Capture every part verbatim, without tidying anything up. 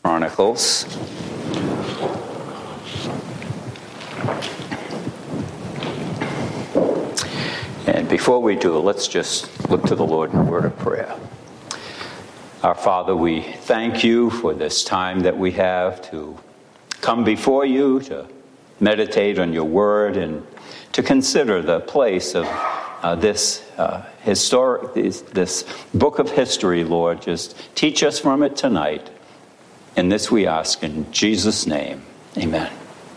Chronicles. And before we do, let's just look to the Lord in a word of prayer. Our Father, we thank you for this time that we have to come before you, to meditate on your word, and to consider the place of uh, this uh, historic, this, this book of history, Lord. Just teach us from it tonight. And this we ask in Jesus' name. Amen.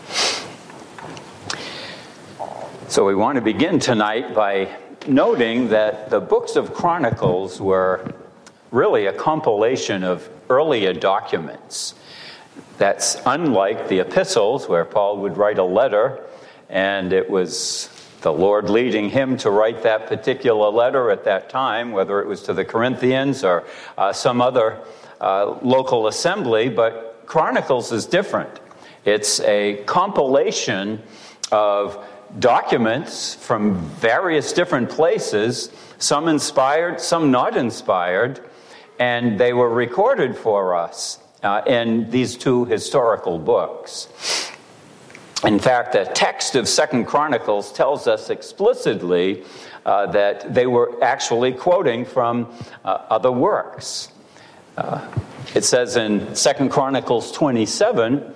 So we want to begin tonight by noting that the books of Chronicles were really a compilation of earlier documents. That's unlike the epistles, where Paul would write a letter, and it was the Lord leading him to write that particular letter at that time, whether it was to the Corinthians or uh, some other uh, local assembly. But Chronicles is different. It's a compilation of documents from various different places, some inspired, some not inspired, and they were recorded for us uh, in these two historical books. In fact, the text of Second Chronicles tells us explicitly uh, that they were actually quoting from uh, other works. Uh, it says in Second Chronicles twenty-seven,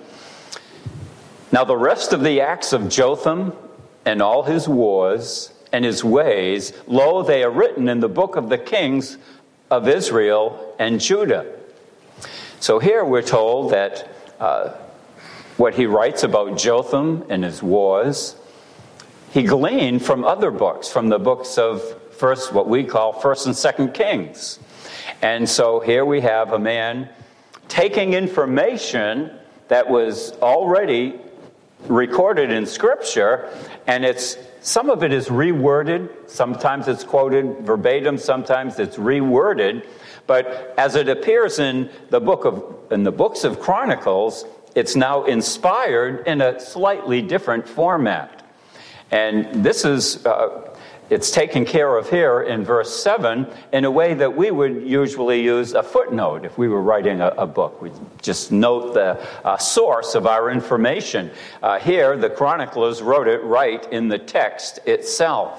"Now the rest of the acts of Jotham and all his wars and his ways, lo, they are written in the book of the kings of Israel and Judah." So here we're told that uh, what he writes about Jotham and his wars, he gleaned from other books, from the books of first, what we call First and Second Kings. And so here we have a man taking information that was already recorded in Scripture, and it's some of it is reworded. Sometimes it's quoted verbatim, sometimes it's reworded. But as it appears in the book of in the books of Chronicles, it's now inspired in a slightly different format. And this is uh, it's taken care of here in verse seven in a way that we would usually use a footnote if we were writing a, a book. We just note the uh, source of our information. Uh, here, the chroniclers wrote it right in the text itself.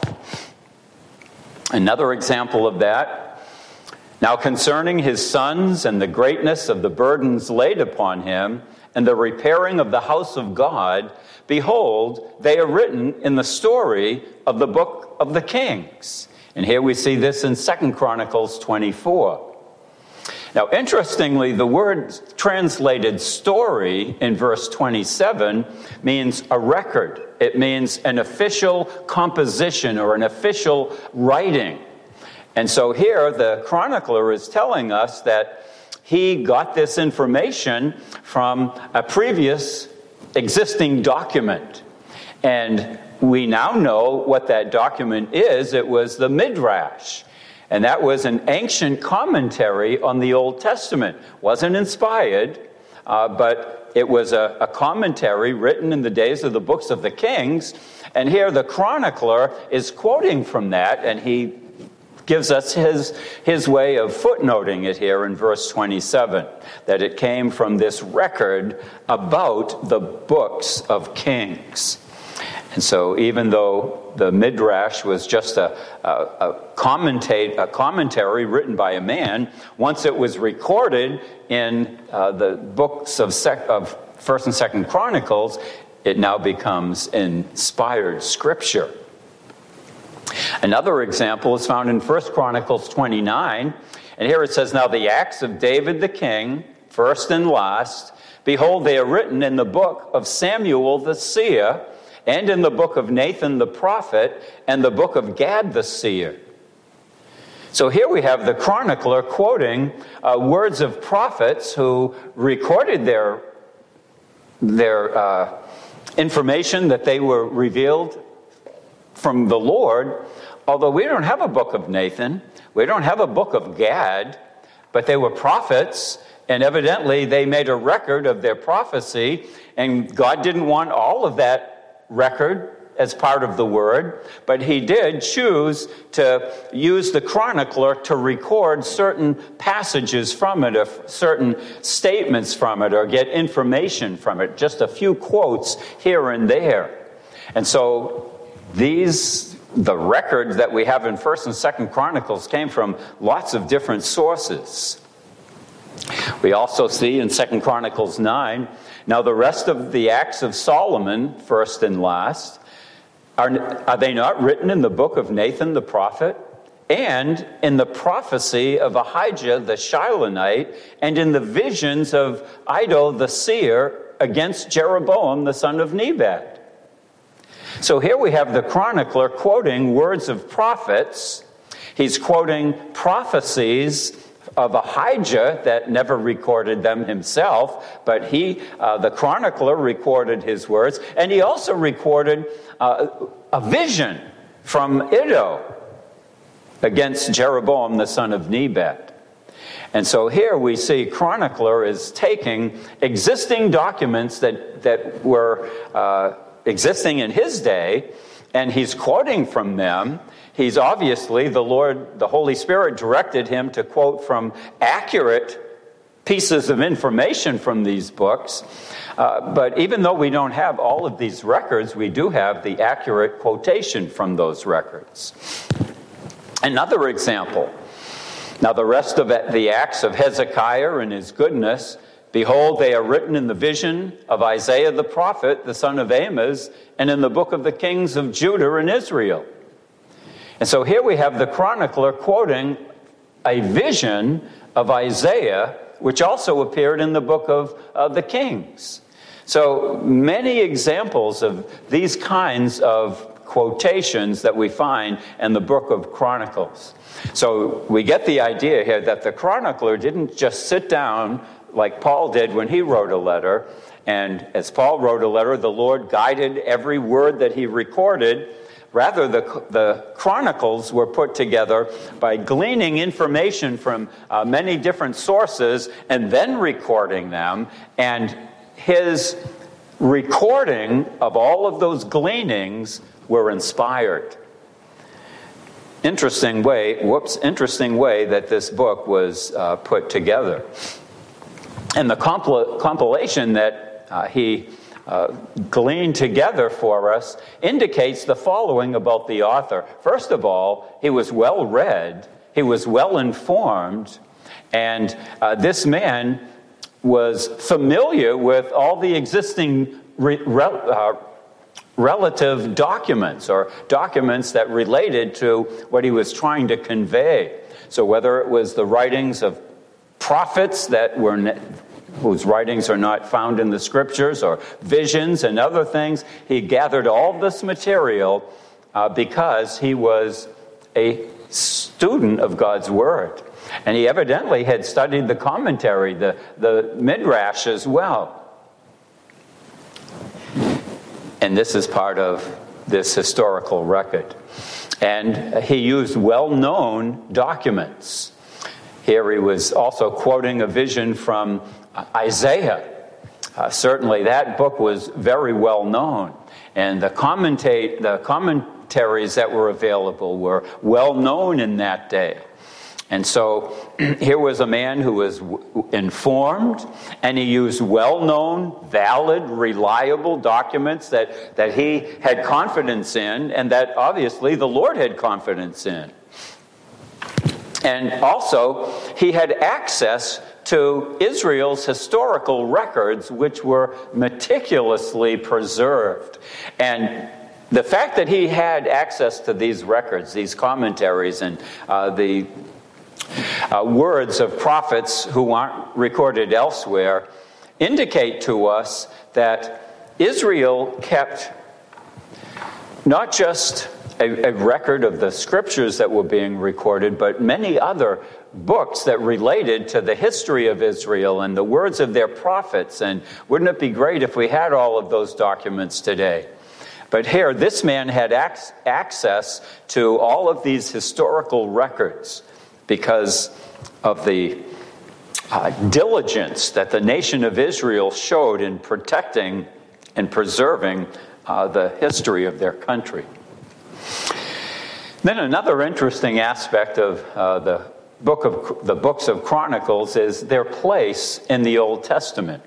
Another example of that: "Now concerning his sons and the greatness of the burdens laid upon him, and the repairing of the house of God, behold, they are written in the story of the book of the Kings." And here we see this in Second Chronicles twenty-four. Now, interestingly, the word translated story in verse twenty-seven means a record. It means an official composition or an official writing. And so here the chronicler is telling us that he got this information from a previous existing document. And we now know what that document is. It was the Midrash. And that was an ancient commentary on the Old Testament. Wasn't inspired, uh, but it was a, a commentary written in the days of the books of the Kings. And here the chronicler is quoting from that, and he gives us his, his way of footnoting it here in verse twenty-seven, that it came from this record about the books of Kings. And so even though the Midrash was just a, a, a, commentate, a commentary written by a man, once it was recorded in uh, the books of, sec, of First and Second Chronicles, it now becomes inspired scripture. Another example is found in First Chronicles twenty-nine, and here it says, "Now the acts of David the king, first and last, behold, they are written in the book of Samuel the seer, and in the book of Nathan the prophet, and the book of Gad the seer." So here we have the chronicler quoting uh, words of prophets who recorded their, their uh, information that they were revealed from the Lord, although we don't have a book of Nathan, we don't have a book of Gad, but they were prophets, and evidently they made a record of their prophecy, and God didn't want all of that record as part of the Word, but he did choose to use the chronicler to record certain passages from it, or certain statements from it, or get information from it, just a few quotes here and there. And so these, the records that we have in First and Second Chronicles came from lots of different sources. We also see in Second Chronicles nine, now the rest of the acts of Solomon, first and last, are, are they not written in the book of Nathan the prophet, and in the prophecy of Ahijah the Shilonite, and in the visions of Iddo the seer against Jeroboam the son of Nebat? So here we have the chronicler quoting words of prophets. He's quoting prophecies of Ahijah that never recorded them himself, but he, uh, the chronicler, recorded his words, and he also recorded uh, a vision from Iddo against Jeroboam the son of Nebat. And so here we see chronicler is taking existing documents that, that were uh, existing in his day, and he's quoting from them. He's obviously, the Lord, the Holy Spirit directed him to quote from accurate pieces of information from these books. Uh, but even though we don't have all of these records, we do have the accurate quotation from those records. Another example. Now the rest of the acts of Hezekiah and his goodness, behold, they are written in the vision of Isaiah the prophet, the son of Amos, and in the book of the kings of Judah and Israel. And so here we have the chronicler quoting a vision of Isaiah, which also appeared in the book of uh, the Kings. So many examples of these kinds of quotations that we find in the book of Chronicles. So we get the idea here that the chronicler didn't just sit down like Paul did when he wrote a letter, and as Paul wrote a letter, the Lord guided every word that he recorded. Rather, the, the chronicles were put together by gleaning information from uh, many different sources and then recording them. And his recording of all of those gleanings were inspired. Interesting way, whoops, interesting way that this book was uh, put together. And the compil- compilation that uh, he Uh, gleaned together for us indicates the following about the author. First of all, he was well read, he was well informed, and uh, this man was familiar with all the existing re- re- uh, relative documents, or documents that related to what he was trying to convey. So whether it was the writings of prophets that were ne- whose writings are not found in the scriptures, or visions and other things, he gathered all this material uh, because he was a student of God's Word. And he evidently had studied the commentary, the, the Midrash as well. And this is part of this historical record. And he used well-known documents. Here he was also quoting a vision from Isaiah. Uh, certainly that book was very well known, and the commentate the commentaries that were available were well known in that day. And so here was a man who was w- informed, and he used well-known, valid, reliable documents that, that he had confidence in, and that obviously the Lord had confidence in. And also, he had access to Israel's historical records, which were meticulously preserved. And the fact that he had access to these records, these commentaries, and uh, the uh, words of prophets who aren't recorded elsewhere, indicate to us that Israel kept not just a, a record of the scriptures that were being recorded, but many other books that related to the history of Israel and the words of their prophets. And wouldn't it be great if we had all of those documents today? But here, this man had ac- access to all of these historical records because of the uh, diligence that the nation of Israel showed in protecting and preserving uh, the history of their country. Then another interesting aspect of uh, the book of the books of Chronicles is their place in the Old Testament.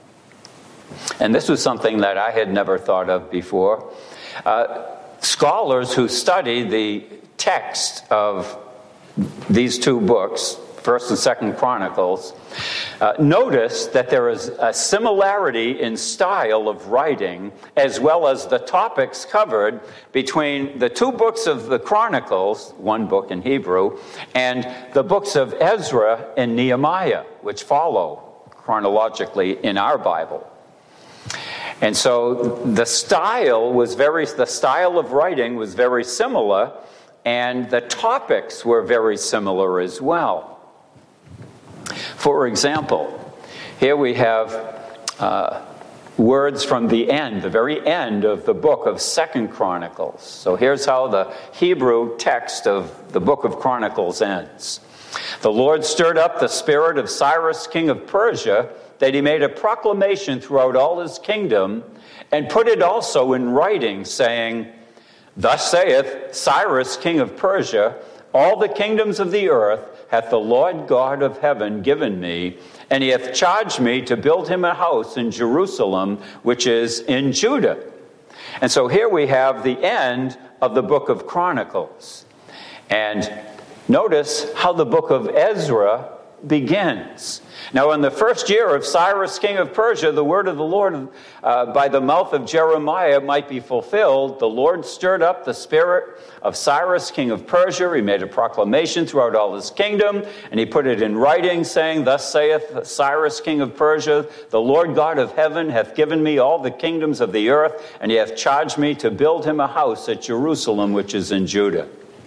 And this was something that I had never thought of before. Uh, scholars who study the text of these two books, First and Second Chronicles, uh, notice that there is a similarity in style of writing as well as the topics covered between the two books of the Chronicles, one book in Hebrew, and the books of Ezra and Nehemiah, which follow chronologically in our Bible. And so the style was very, the style of writing was very similar, and the topics were very similar as well. For example, here we have uh, words from the end, the very end of the book of Second Chronicles. So here's how the Hebrew text of the book of Chronicles ends. The Lord stirred up the spirit of Cyrus, king of Persia, that he made a proclamation throughout all his kingdom, and put it also in writing, saying, Thus saith Cyrus, king of Persia, all the kingdoms of the earth hath the Lord God of heaven given me, and he hath charged me to build him a house in Jerusalem, which is in Judah. And so here we have the end of the book of Chronicles. And notice how the book of Ezra begins. Now, in the first year of Cyrus, king of Persia, the word of the Lord uh, by the mouth of Jeremiah might be fulfilled. The Lord stirred up the spirit of Cyrus, king of Persia. He made a proclamation throughout all his kingdom, and he put it in writing, saying, Thus saith Cyrus, king of Persia, the Lord God of heaven hath given me all the kingdoms of the earth, and he hath charged me to build him a house at Jerusalem, which is in Judah.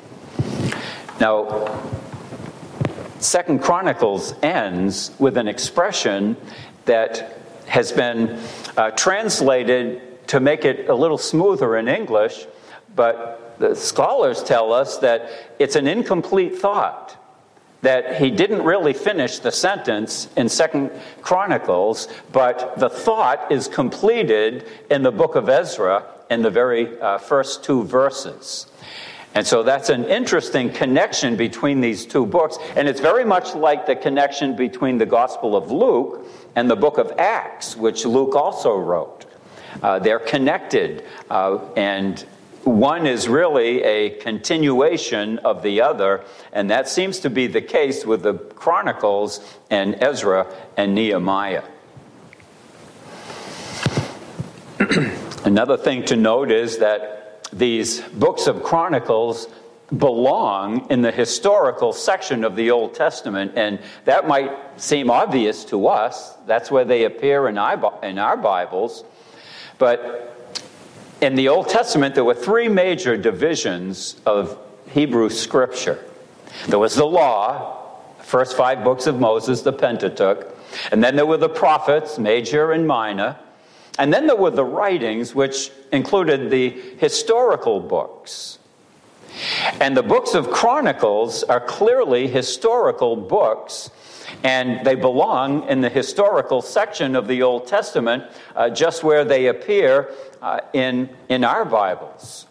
Now, Second Chronicles ends with an expression that has been uh, translated to make it a little smoother in English, but the scholars tell us that it's an incomplete thought, that he didn't really finish the sentence in Second Chronicles, but the thought is completed in the book of Ezra in the very uh, first two verses. And so that's an interesting connection between these two books. And it's very much like the connection between the Gospel of Luke and the book of Acts, which Luke also wrote. Uh, they're connected. Uh, and one is really a continuation of the other. And that seems to be the case with the Chronicles and Ezra and Nehemiah. Another thing to note is that these books of Chronicles belong in the historical section of the Old Testament, and that might seem obvious to us. That's where they appear in our, in our Bibles. But in the Old Testament, there were three major divisions of Hebrew Scripture. There was the law, the first five books of Moses, the Pentateuch, and then there were the prophets, major and minor. And then there were the writings, which included the historical books. And the books of Chronicles are clearly historical books, and they belong in the historical section of the Old Testament, uh, just where they appear uh, in, in our Bibles.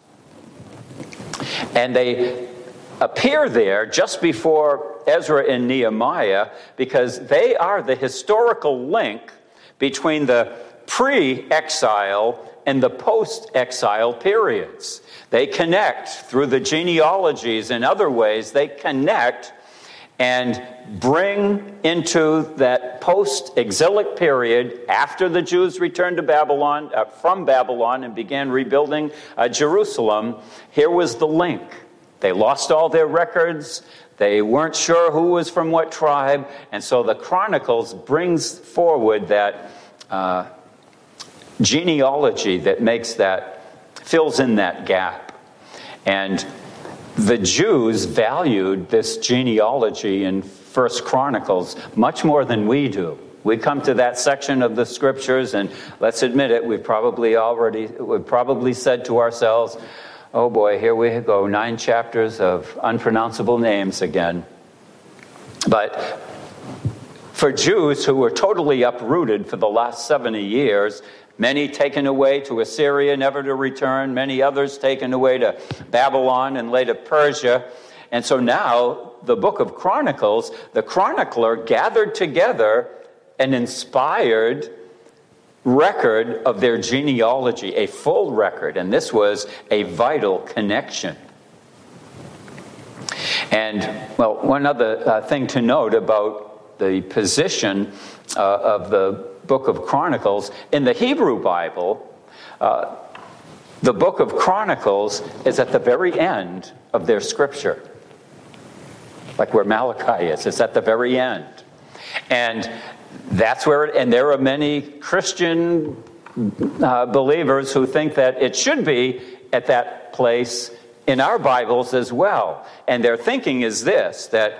And they appear there just before Ezra and Nehemiah because they are the historical link between the pre-exile and the post-exile periods. They connect through the genealogies and other ways. They connect and bring into that post-exilic period after the Jews returned to Babylon, uh, from Babylon and began rebuilding uh, Jerusalem. Here was the link. They lost all their records. They weren't sure who was from what tribe. And so the Chronicles brings forward that uh, genealogy that makes that, fills in that gap. And the Jews valued this genealogy in First Chronicles much more than we do. We come to that section of the scriptures, and let's admit it, we've probably already, we've probably said to ourselves, oh boy, here we go, nine chapters of unpronounceable names again. But for Jews who were totally uprooted for the last seventy years, many taken away to Assyria, never to return, many others taken away to Babylon and later Persia. And so now, the book of Chronicles, the chronicler gathered together an inspired record of their genealogy, a full record, and this was a vital connection. And, well, one other uh, thing to note about the position uh, of the book of Chronicles, in the Hebrew Bible, uh, the book of Chronicles is at the very end of their scripture. Like where Malachi is, it's at the very end. And that's where, it, and there are many Christian uh, believers who think that it should be at that place in our Bibles as well. And their thinking is this, that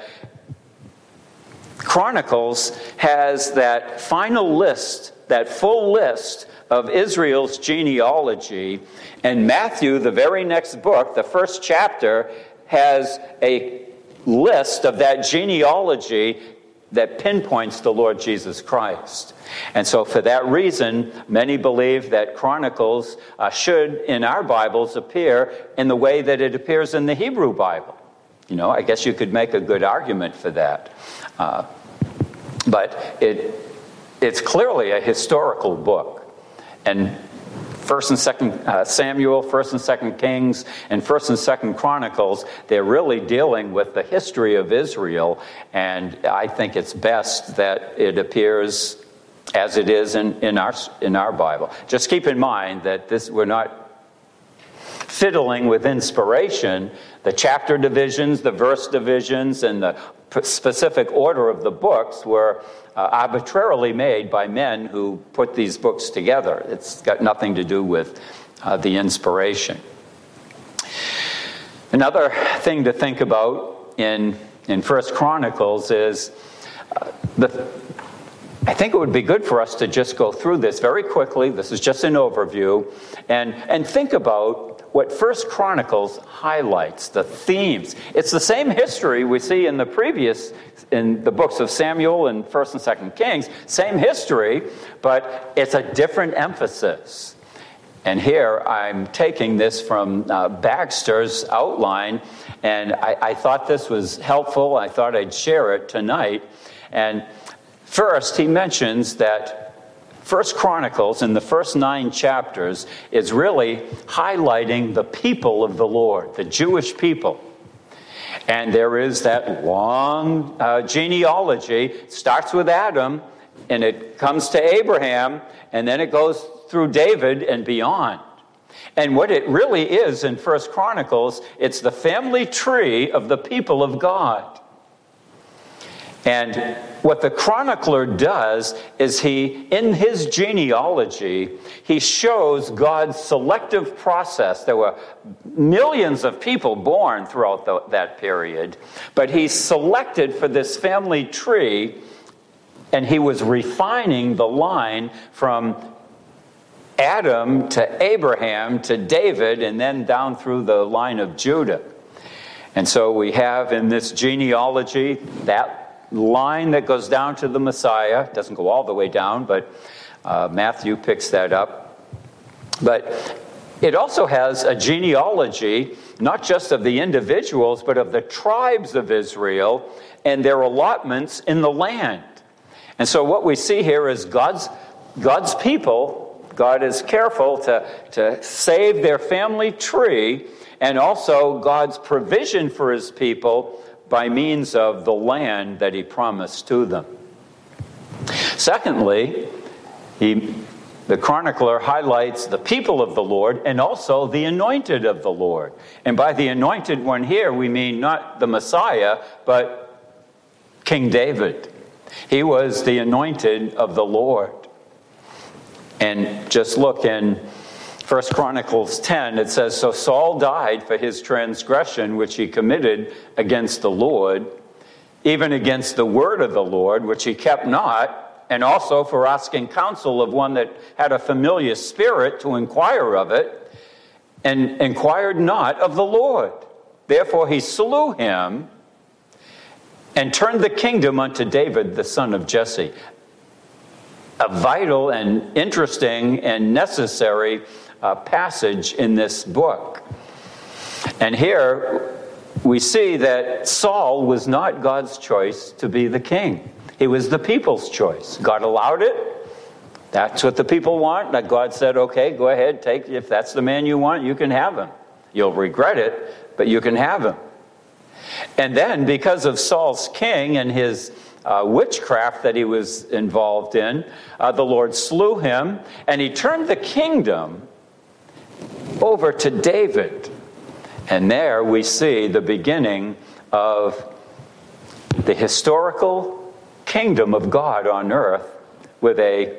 Chronicles has that final list, that full list of Israel's genealogy, and Matthew, the very next book, the first chapter, has a list of that genealogy that pinpoints the Lord Jesus Christ. And so for that reason, many believe that Chronicles uh, should, in our Bibles, appear in the way that it appears in the Hebrew Bible. You know, I guess you could make a good argument for that. Uh, but it it's clearly a historical book. And First and Second uh, Samuel, First and Second Kings, and First and Second Chronicles, they're really dealing with the history of Israel, and I think it's best that it appears as it is in, in our in our Bible. Just keep in mind that this we're not fiddling with inspiration. The chapter divisions, the verse divisions, and the specific order of the books were uh, arbitrarily made by men who put these books together. It's got nothing to do with uh, the inspiration. Another thing to think about in in First Chronicles is uh, the. I think it would be good for us to just go through this very quickly. This is just an overview, and and think about what First Chronicles highlights, the themes. It's the same history we see in the previous, in the books of Samuel and First and Second Kings, same history, but it's a different emphasis. And here I'm taking this from uh, Baxter's outline, and I, I thought this was helpful. I thought I'd share it tonight. And first, he mentions that First Chronicles, in the first nine chapters, is really highlighting the people of the Lord, the Jewish people. And there is that long uh, genealogy. It starts with Adam, and it comes to Abraham, and then it goes through David and beyond. And what it really is in First Chronicles, it's the family tree of the people of God. And what the chronicler does is he, in his genealogy, he shows God's selective process. There were millions of people born throughout the, that period, but he selected for this family tree, and he was refining the line from Adam to Abraham to David, and then down through the line of Judah. And so we have in this genealogy that line that goes down to the Messiah. It doesn't go all the way down, but uh, Matthew picks that up. But it also has a genealogy, not just of the individuals, but of the tribes of Israel and their allotments in the land. And so what we see here is God's, God's people. God is careful to, to save their family tree, and also God's provision for his people by means of the land that he promised to them. Secondly, he, the chronicler highlights the people of the Lord and also the anointed of the Lord. And by the anointed one here, we mean not the Messiah, but King David. He was the anointed of the Lord. And just look in First Chronicles ten, it says, "So Saul died for his transgression which he committed against the Lord, even against the word of the Lord, which he kept not, and also for asking counsel of one that had a familiar spirit to inquire of it, and inquired not of the Lord. Therefore he slew him, and turned the kingdom unto David the son of Jesse." a vital and interesting and necessary uh, passage in this book. And here we see that Saul was not God's choice to be the king. He was the people's choice. God allowed it. That's what the people want. That God said, okay, go ahead, take, if that's the man you want, you can have him. You'll regret it, but you can have him. And then, because of Saul's king and his uh, witchcraft that he was involved in, uh, the Lord slew him, and he turned the kingdom over to David. And there we see the beginning of the historical kingdom of God on earth, with a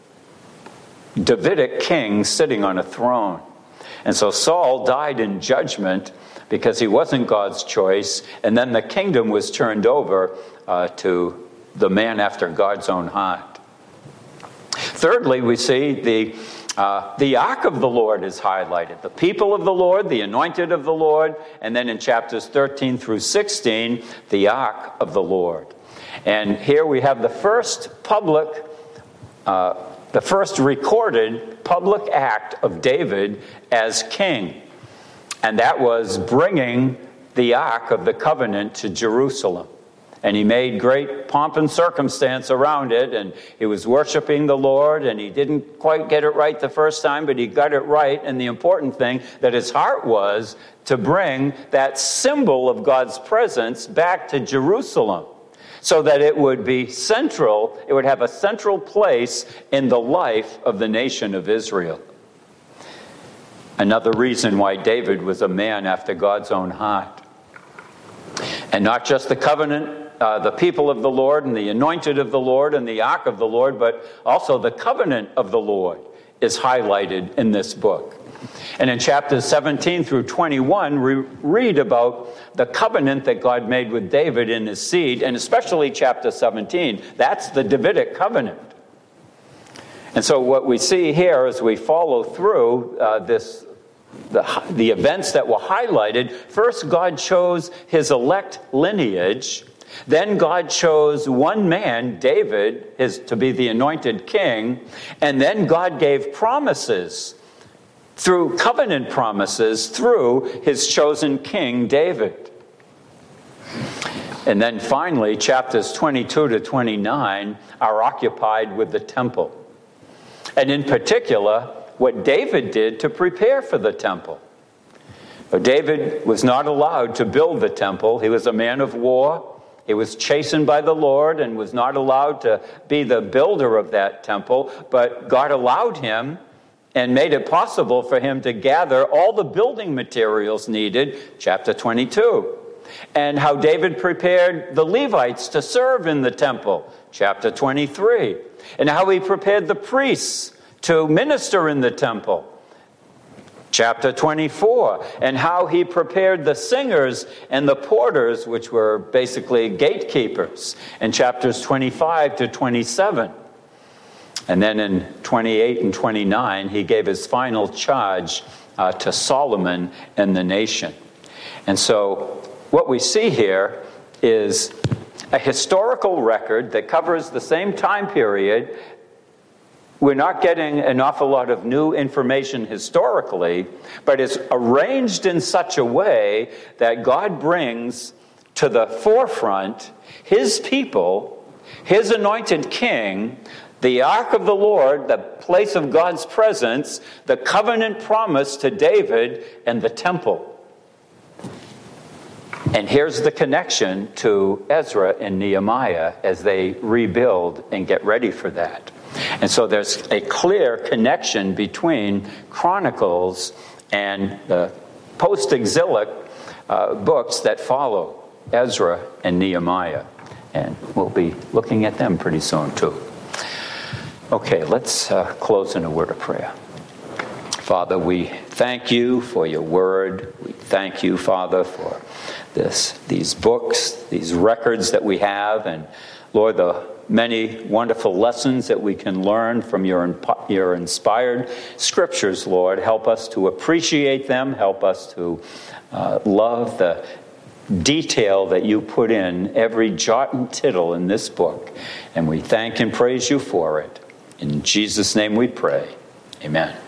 Davidic king sitting on a throne. And so Saul died in judgment because he wasn't God's choice, and then the kingdom was turned over uh, to the man after God's own heart. Thirdly, we see the uh, the ark of the Lord is highlighted. The people of the Lord, the anointed of the Lord, and then in chapters thirteen through sixteen, the ark of the Lord. And here we have the first public uh, the first recorded public act of David as king. And that was bringing the Ark of the Covenant to Jerusalem. And he made great pomp and circumstance around it, and he was worshiping the Lord, and he didn't quite get it right the first time, but he got it right. And the important thing, that his heart was to bring that symbol of God's presence back to Jerusalem, so that it would be central, it would have a central place in the life of the nation of Israel. Another reason why David was a man after God's own heart. And not just the covenant, uh, the people of the Lord and the anointed of the Lord and the ark of the Lord, but also the covenant of the Lord is highlighted in this book. And in chapters seventeen through twenty-one, we read about the covenant that God made with David and his seed, and especially chapter seventeen. That's the Davidic covenant. And so what we see here as we follow through uh, this, the, the events that were highlighted, first God chose his elect lineage. Then God chose one man, David, his, to be the anointed king. And then God gave promises, through covenant promises, through his chosen king, David. And then finally, chapters twenty-two to twenty-nine are occupied with the temple. And in particular, what David did to prepare for the temple. But David was not allowed to build the temple. He was a man of war. He was chastened by the Lord and was not allowed to be the builder of that temple. But God allowed him and made it possible for him to gather all the building materials needed, chapter twenty-two. And how David prepared the Levites to serve in the temple, chapter twenty-three. And how he prepared the priests to minister in the temple, chapter twenty-four. And how he prepared the singers and the porters, which were basically gatekeepers, in chapters twenty-five to twenty-seven. And then in twenty-eight and twenty-nine, he gave his final charge uh, to Solomon and the nation. And so what we see here is a historical record that covers the same time period. We're not getting an awful lot of new information historically, but it's arranged in such a way that God brings to the forefront his people, his anointed king, the ark of the Lord, the place of God's presence, the covenant promise to David, and the temple. And here's the connection to Ezra and Nehemiah as they rebuild and get ready for that. And so there's a clear connection between Chronicles and the post-exilic uh, books that follow, Ezra and Nehemiah. And we'll be looking at them pretty soon too. Okay, let's uh, close in a word of prayer. Father, we thank you for your word. We thank you, Father, for this, these books, these records that we have, and Lord, the many wonderful lessons that we can learn from your, your inspired scriptures, Lord. Help us to appreciate them. Help us to uh, love the detail that you put in every jot and tittle in this book. And we thank and praise you for it. In Jesus' name we pray. Amen.